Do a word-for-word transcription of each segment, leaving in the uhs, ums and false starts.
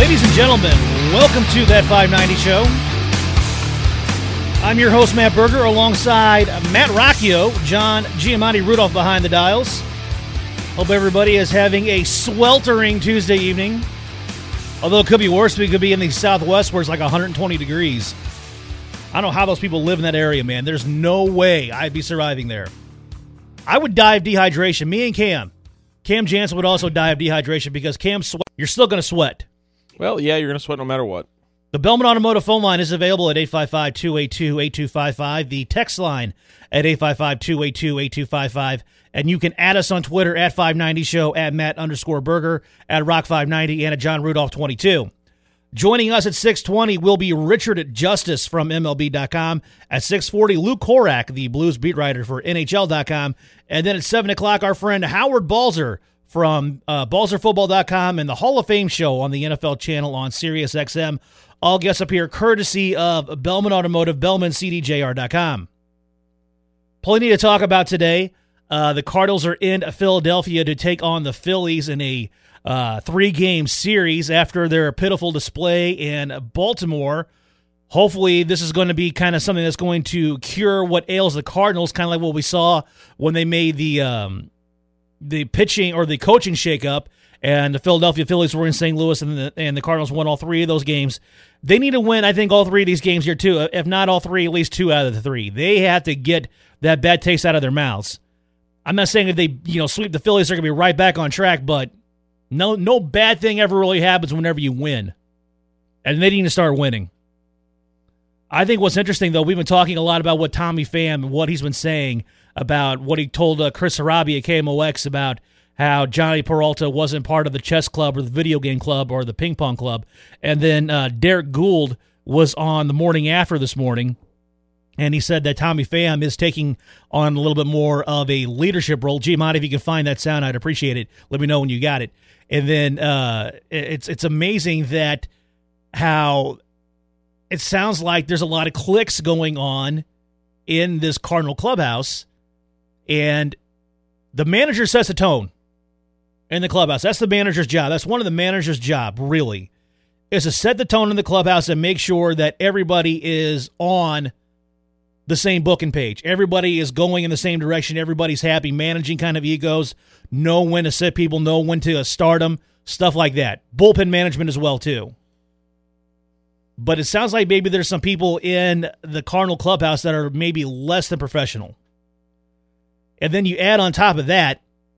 Ladies and gentlemen, welcome to That five ninety Show. I'm your host, Matt Berger, alongside Matt Rocchio, John Giamatti Rudolph behind the dials. Hope everybody is having a sweltering Tuesday evening. Although it could be worse, we could be in the Southwest where it's like one hundred twenty degrees. I don't know how those people live in that area, man. There's no way I'd be surviving there. I would die of dehydration. Me and Cam. Cam Jansen would also die of dehydration because Cam sweat. You're still going to sweat. Well, yeah, you're going to sweat no matter what. The Bellman Automotive phone line is available at eight five five, two eight two, eight two five five. The text line at eight five five, two eight two, eight two five five. And you can add us on Twitter at five ninety show, at Matt underscore Berger, at Rock five ninety, and at John Rudolph twenty-two. Joining us at six twenty will be Richard Justice from M L B dot com. At six forty, Luke Korak, the Blues beat writer for N H L dot com. And then at seven o'clock, our friend Howard Balzer from uh, Balzer Football dot com and the Hall of Fame show on the N F L channel on Sirius X M. All guests up here courtesy of Bellman Automotive, Bellman C D J R dot com. Plenty to talk about today. Uh, the Cardinals are in Philadelphia to take on the Phillies in a uh, three-game series after their pitiful display in Baltimore. Hopefully this is going to be kind of something that's going to cure what ails the Cardinals, kind of like what we saw when they made the um, the pitching or the coaching shakeup, and the Philadelphia Phillies were in Saint Louis, and the, and the Cardinals won all three of those games. They need to win, I think, all three of these games here, too. If not all three, at least two out of the three. They have to get that bad taste out of their mouths. I'm not saying if they, you know, sweep the Phillies, they're going to be right back on track, but no no bad thing ever really happens whenever you win. And they need to start winning. I think what's interesting, though, we've been talking a lot about what Tommy Pham and what he's been saying about what he told uh, Chris Arabi at K M O X about how Johnny Peralta wasn't part of the chess club or the video game club or the ping pong club. And then uh, Derek Gould was on the morning after this morning, and he said that Tommy Pham is taking on a little bit more of a leadership role. Giamatti, if you can find that sound, I'd appreciate it. Let me know when you got it. And then uh, it's it's amazing that how it sounds like there's a lot of cliques going on in this Cardinal clubhouse, and the manager sets the tone in the clubhouse. That's the manager's job. That's one of the manager's job, really, is to set the tone in the clubhouse and make sure that everybody is on the same booking page. Everybody is going in the same direction. Everybody's happy, managing kind of egos, know when to sit people, know when to start them, stuff like that. Bullpen management as well, too. But it sounds like maybe there's some people in the Cardinal clubhouse that are maybe less than professional. And then you add on top of that,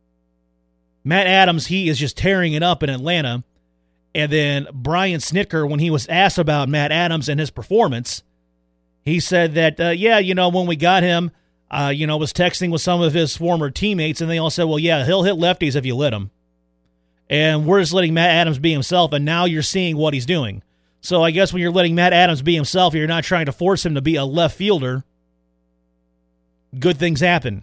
Matt Adams, he is just tearing it up in Atlanta. And then Brian Snitker, when he was asked about Matt Adams and his performance, he said that, uh, yeah, you know, when we got him, uh, you know, was texting with some of his former teammates, and they all said, well, yeah, he'll hit lefties if you let him. And we're just letting Matt Adams be himself, and now you're seeing what he's doing. So I guess when you're letting Matt Adams be himself, you're not trying to force him to be a left fielder, good things happen.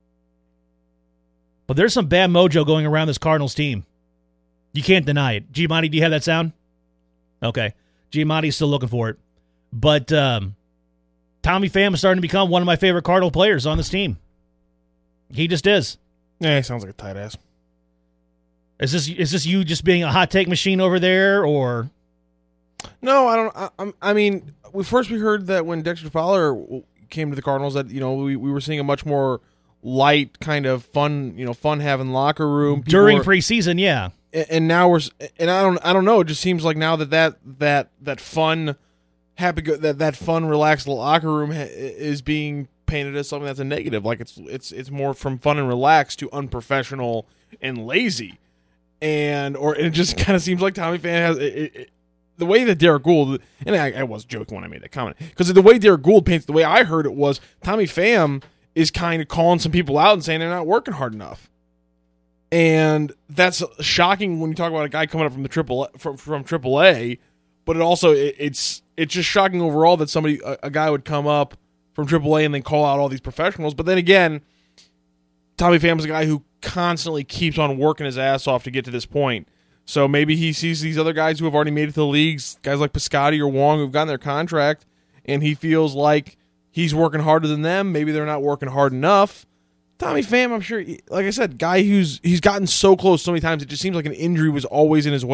But there's some bad mojo going around this Cardinals team. You can't deny it. Giamatti, do you have that sound? Okay. Giamatti's still looking for it. But um, Tommy Pham is starting to become one of my favorite Cardinal players on this team. He just is. Yeah, he sounds like a tight ass. Is this is this you just being a hot take machine over there, or? No, I don't. I, I mean, we first we heard that when Dexter Fowler came to the Cardinals that, you know, we, we were seeing a much more light kind of fun, you know, fun having locker room People during were, preseason, yeah. And, and now we're, and I don't, I don't know. It just seems like now that that that that fun, happy that that fun, relaxed locker room ha- is being painted as something that's a negative. Like it's it's it's more from fun and relaxed to unprofessional and lazy, and or it just kind of seems like Tommy Pham has. It, it, The way that Derek Gould, and I, I was joking when I made that comment, because the way Derek Gould paints, the way I heard it was Tommy Pham is kind of calling some people out and saying they're not working hard enough, and that's shocking when you talk about a guy coming up from the triple from from triple A. But it also it, it's it's just shocking overall that somebody a, a guy would come up from triple A and then call out all these professionals. But then again, Tommy Pham is a guy who constantly keeps on working his ass off to get to this point. So maybe he sees these other guys who have already made it to the leagues, guys like Piscotty or Wong who've gotten their contract, and he feels like he's working harder than them. Maybe they're not working hard enough. Tommy Pham, I'm sure, like I said, guy who's he's gotten so close so many times, it just seems like an injury was always in his way.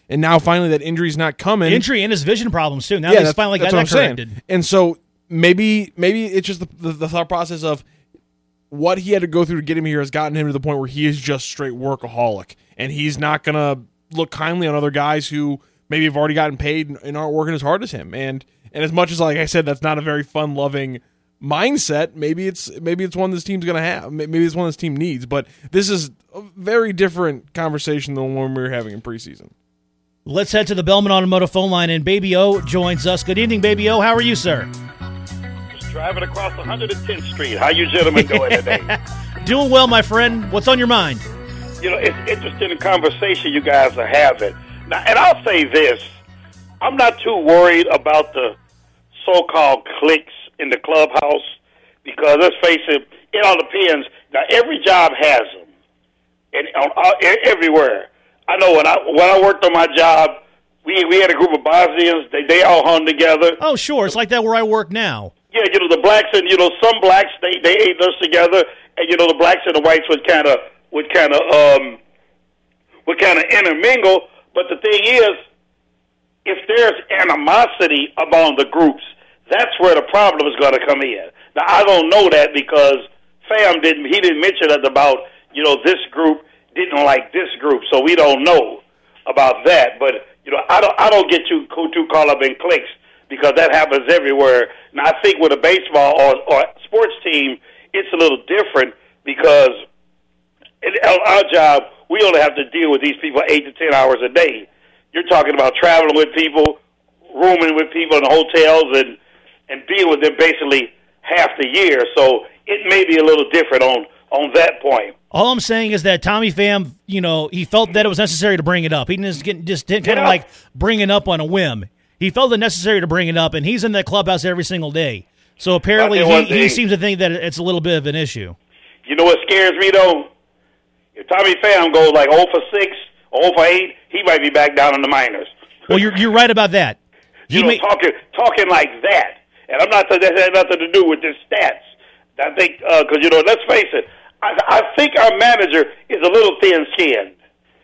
and now finally that injury's not coming. Injury and his vision problems too. Now yeah, he's finally got that corrected. Saying. And so maybe maybe it's just the, the, the thought process of what he had to go through to get him here has gotten him to the point where he is just straight workaholic, and he's not gonna look kindly on other guys who maybe have already gotten paid and aren't working as hard as him. And and as much as, like I said, that's not a very fun loving mindset, maybe it's maybe it's one this team's gonna have. Maybe it's one this team needs. But this is a very different conversation than the one we were having in preseason. Let's head to the Bellman Automotive phone line, and Baby O joins us. Good evening, Baby O. How are you, sir? Just driving across one hundred tenth Street. How you gentlemen doing today? Doing well, my friend. What's on your mind? You know, it's interesting conversation you guys are having. Now, and I'll say this. I'm not too worried about the so-called cliques in the clubhouse because, let's face it, it all depends. Now, every job has them, and on, uh, everywhere. I know when I when I worked on my job, we we had a group of Bosnians. They they all hung together. Oh, sure, it's like that where I work now. Yeah, you know the blacks and you know some blacks they they ate those together, and you know the blacks and the whites would kind of would kind of um would kind of intermingle. But the thing is, if there's animosity among the groups, that's where the problem is going to come in. Now, I don't know that because Fam didn't, he didn't mention that about, you know, this group didn't like this group, so we don't know about that. But, you know, I don't, I don't get too, too caught up in cliques because that happens everywhere. Now, I think with a baseball or, or sports team, it's a little different because in our job, we only have to deal with these people eight to ten hours a day. You're talking about traveling with people, rooming with people in hotels, and and being with them basically half the year. So it may be a little different on, on that point. All I'm saying is that Tommy Pham, you know, he felt that it was necessary to bring it up. He didn't just, get, just didn't kind of Yeah. like bring it up on a whim. He felt it necessary to bring it up, and he's in that clubhouse every single day. So apparently Okay, one he, he thing. seems to think that it's a little bit of an issue. You know what scares me, though? If Tommy Pham goes like oh for six or oh for eight, he might be back down in the minors. Well, you're you're right about that. He You know, may, talking talking like that. And I'm not saying that has nothing to do with his stats. I think, because, you know, let's face it, I, I think our manager is a little thin-skinned.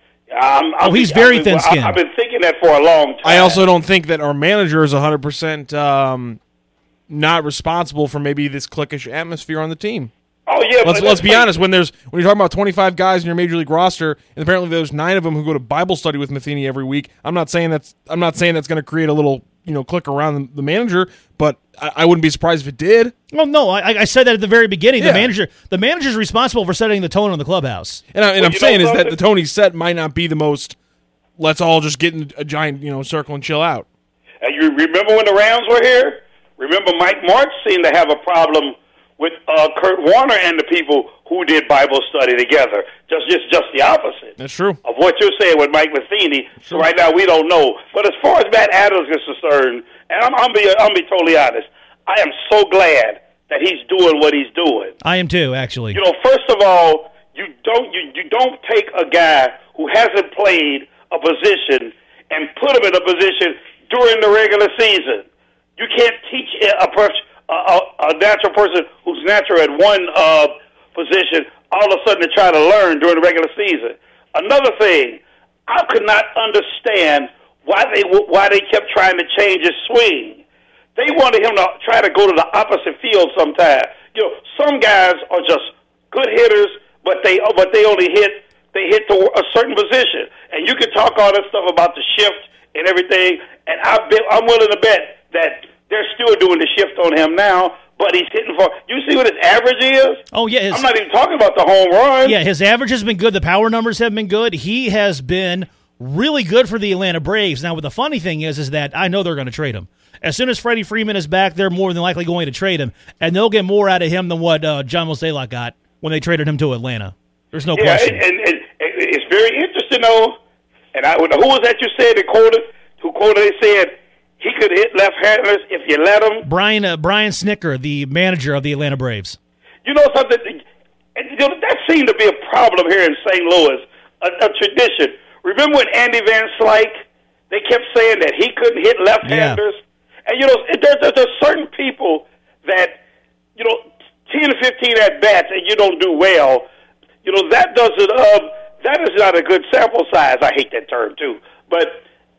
I'm, Oh, he's very I've been, thin-skinned. I've been thinking that for a long time. I also don't think that our manager is one hundred percent um, not responsible for maybe this cliquish atmosphere on the team. Oh, yeah. Let's but let's be face honest. When there's when you're talking about twenty-five guys in your major league roster, and apparently there's nine of them who go to Bible study with Matheny every week. I'm not saying that's I'm not saying that's going to create a little you know click around the, the manager, but I, I wouldn't be surprised if it did. well, no, I, I said that at the very beginning. Yeah. The manager, the manager's responsible for setting the tone in the clubhouse. And, I, and Well, I'm you saying know is that something? the Tony set might not be the most. Let's all just get in a giant you know circle and chill out. And you remember when the Rams were here? Remember Mike Martz seemed to have a problem with uh, Kurt Warner and the people who did Bible study together. Just, just, just the opposite That's true. of what you're saying with Mike Matheny. So right now we don't know. But as far as Matt Adams is concerned, and I'm, I'm be, I'm be totally honest, I am so glad that he's doing what he's doing. I am too, actually. You know, first of all, you don't you, you don't take a guy who hasn't played a position and put him in a position during the regular season. You can't teach a person, a, a, a natural person who's natural at one uh, position, all of a sudden to try to learn during the regular season. Another thing, I could not understand why they why they kept trying to change his swing. They wanted him to try to go to the opposite field sometimes. You know, some guys are just good hitters, but they but they only hit they hit to a certain position. And you can talk all that stuff about the shift and everything, and I bet, I'm willing to bet that they're still doing the shift on him now, but he's hitting for – you see what his average is? Oh, yeah. His, I'm not even talking about the home run. yeah, his average has been good. The power numbers have been good. He has been really good for the Atlanta Braves. Now, what the funny thing is, is that I know they're going to trade him. As soon as Freddie Freeman is back, they're more than likely going to trade him, and they'll get more out of him than what uh, John Mozeliak got when they traded him to Atlanta. There's no Yeah, question. and, and, and it's very interesting, though. And I, who was that you said that quoted? Who quoted? They said he could hit left-handers if you let him. Brian uh, Brian Snicker, the manager of the Atlanta Braves. You know something? And, you know, that seemed to be a problem here in Saint Louis, a, a tradition. Remember when Andy Van Slyke, they kept saying that he couldn't hit left-handers? Yeah. And, you know, there, there, there's certain people that, you know, ten, fifteen at-bats and you don't do well. You know, that doesn't, uh, that is not a good sample size. I hate that term, too. But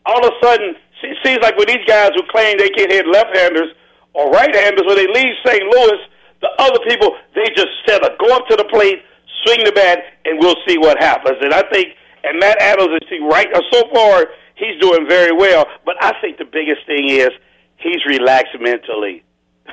all of a sudden, it seems like with these guys who claim they can hit left-handers or right-handers, when they leave Saint Louis, the other people, they just said, go up to the plate, swing the bat, and we'll see what happens. And I think, and Matt Adams is right. So far, he's doing very well. But I think the biggest thing is he's relaxed mentally.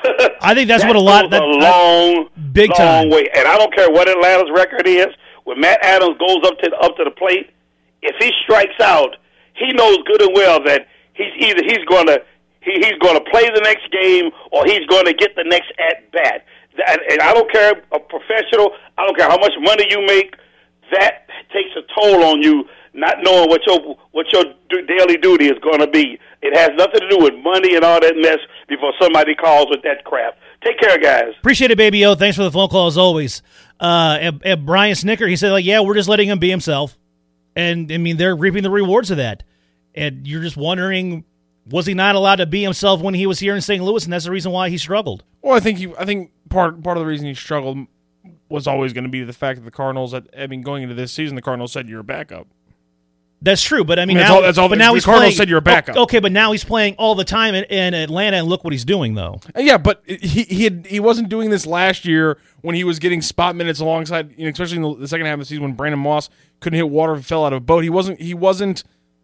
I think that's that what a lot. That, that, a long, big long time. way. And I don't care what Atlanta's record is. When Matt Adams goes up to up to the plate, if he strikes out, he knows good and well that he's either he's going to he, he's going to play the next game or he's going to get the next at bat. And, and I don't care a professional. I don't care how much money you make. That takes a toll on you, not knowing what your what your daily duty is going to be. It has nothing to do with money and all that mess before somebody calls with that crap. Take care, guys. Appreciate it, Baby O. Thanks for the phone call as always. Uh, and, and Brian Snicker, he said, like, yeah, we're just letting him be himself. And, I mean, they're reaping the rewards of that. And you're just wondering, was he not allowed to be himself when he was here in Saint Louis, and that's the reason why he struggled? Well, I think he, I think part part of the reason he struggled was always going to be the fact that the Cardinals, I mean, going into this season, the Cardinals said you're a backup. That's true, but I mean, I mean, now, that's all, that's all but the, now the he's Cardinals playing, said you're a backup. Okay, but now he's playing all the time in, in Atlanta, and look what he's doing, though. Yeah, but he he had, he wasn't doing this last year when he was getting spot minutes alongside, you know, especially in the, the second half of the season when Brandon Moss couldn't hit water and fell out of a boat. He wasn't. He wasn't.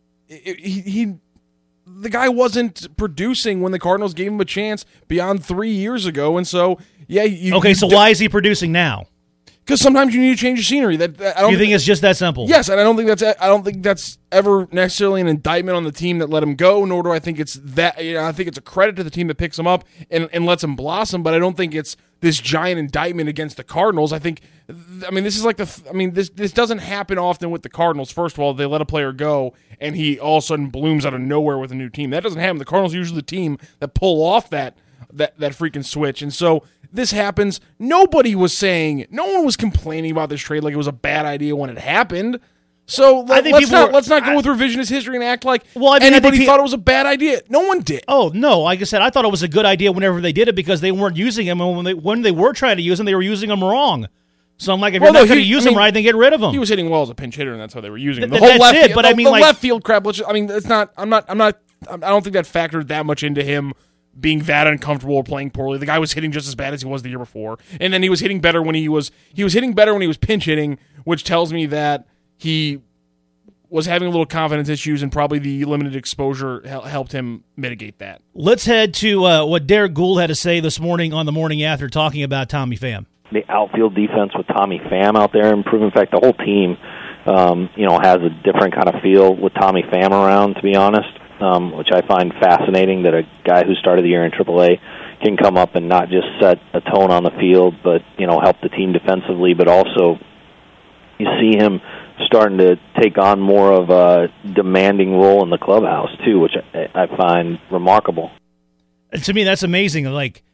He, he the guy wasn't producing when the Cardinals gave him a chance beyond three years ago, and so yeah. You, okay, you so d- why is he producing now? Because sometimes you need to change your scenery. That, that I don't you think it's just that simple? Yes, and I don't think that's I don't think that's ever necessarily an indictment on the team that let him go. Nor do I think it's that. You know, I think it's a credit to the team that picks him up and, and lets him blossom. But I don't think it's this giant indictment against the Cardinals. I think, I mean, this is like the. I mean, this this doesn't happen often with the Cardinals. First of all, they let a player go and he all of a sudden blooms out of nowhere with a new team. That doesn't happen. The Cardinals are usually the team that pull off that that that freaking switch, and so. This happens. Nobody was saying, no one was complaining about this trade like it was a bad idea when it happened. So let, let's not were, let's not go I, with revisionist history and act like well, I mean, anybody I think thought it was a bad idea. No one did. Oh no! Like I said, I thought it was a good idea whenever they did it because they weren't using him, and when they when they were trying to use him, they were using him wrong. So I'm like, if well, you're not no, going to use I mean, him right, then get rid of him. He was hitting well as a pinch hitter, and that's how they were using him. The Th- whole left it, field, but the, I mean, the like, left field crap. Which, I mean, it's not. I'm not. I'm not. I don't think that factored that much into him being that uncomfortable or playing poorly. The guy was hitting just as bad as he was the year before. And then he was hitting better when he was he was hitting better when he was pinch hitting, which tells me that he was having a little confidence issues and probably the limited exposure helped him mitigate that. Let's head to uh, what Derek Gould had to say this morning on the morning after talking about Tommy Pham. The outfield defense with Tommy Pham out there improving. In fact, the whole team um, you know, has a different kind of feel with Tommy Pham around, to be honest. Um, which I find fascinating that a guy who started the year in triple A can come up and not just set a tone on the field, but, you know, help the team defensively, but also you see him starting to take on more of a demanding role in the clubhouse, too, which I, I find remarkable. And to me, that's amazing. Like,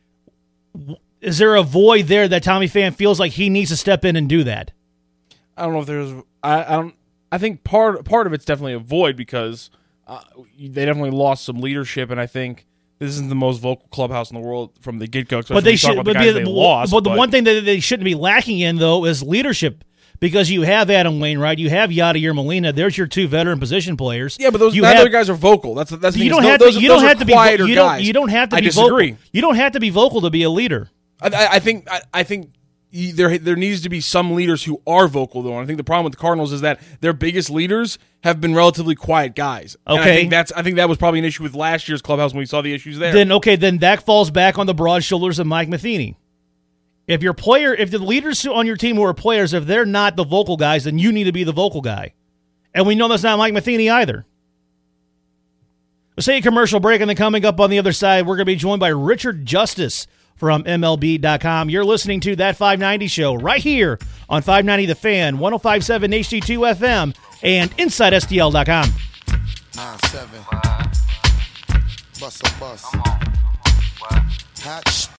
is there a void there that Tommy Pham feels like he needs to step in and do that? I don't know if there's I, I don't I think part part of it's definitely a void because Uh, they definitely lost some leadership, and I think this isn't the most vocal clubhouse in the world from the get-go. But they should. The but, be, they but, lost, but the but. one thing that they shouldn't be lacking in, though, is leadership. Because you have Adam Wainwright, you have Yadier Molina. There's your two veteran position players. Yeah, but those you other have, guys are vocal. That's that's the you thing. don't have those, to. You those don't have to be. You don't. Guys. You don't have to I be disagree. vocal. You don't have to be vocal to be a leader. I, I think. I, I think. There, there needs to be some leaders who are vocal, though. And I think the problem with the Cardinals is that their biggest leaders have been relatively quiet guys. Okay, and I think that's. I think that was probably an issue with last year's clubhouse when we saw the issues there. Then okay, then that falls back on the broad shoulders of Mike Matheny. If your player, if the leaders on your team who are players, if they're not the vocal guys, then you need to be the vocal guy. And we know that's not Mike Matheny either. We'll say a commercial break, and then coming up on the other side, we're going to be joined by Richard Justice from M L B dot com. You're listening to That five ninety Show right here on five ninety The Fan, one oh five point seven H D two F M, and Inside S T L dot com. nine seven Bust a bus. Hot